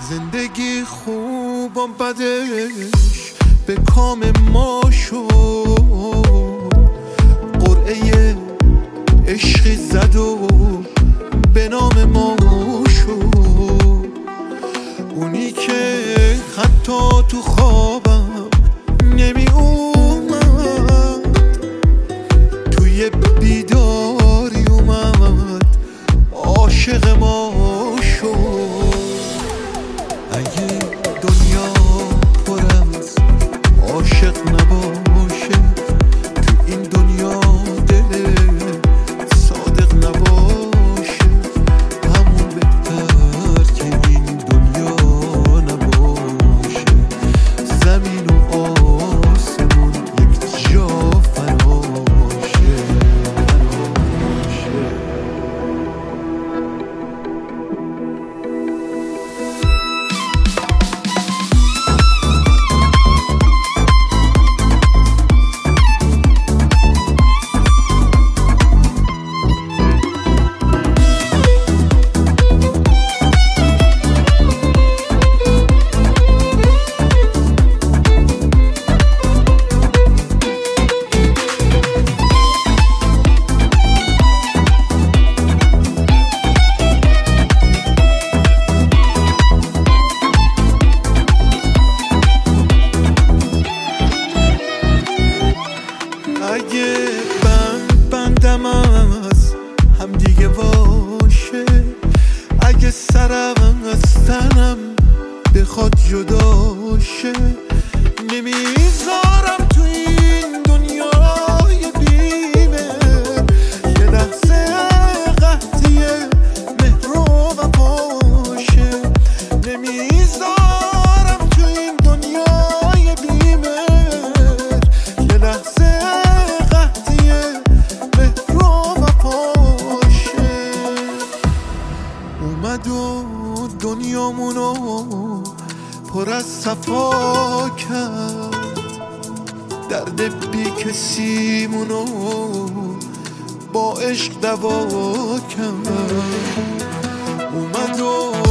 زندگی خوب و بدش به کام ما شد، قرعه عشقی زد و به نام ما شد. اونی که حتی تو خوابم نمی اومد، توی بیداری اومد عاشق ما شد. اگه دنیا پر از عاشق نباشه، تو این دنیا دل صادق نباشه، همون بهتر که این دنیا نباشه. زمین و آسمون یک جا فراشه. اگه بندم از هم دیگه باشه، اگه سرم از تنم بخواد جداشه، نمیذارم تو این دنیای بیمه یه لحظه قحطی مهر و وفاشه. نمیذارم تو این دنیای بیمه یه لحظه اومد و دنیامونو پر از صفا کرد، درد بی کسیمونو با عشق دوا کرد. اومد و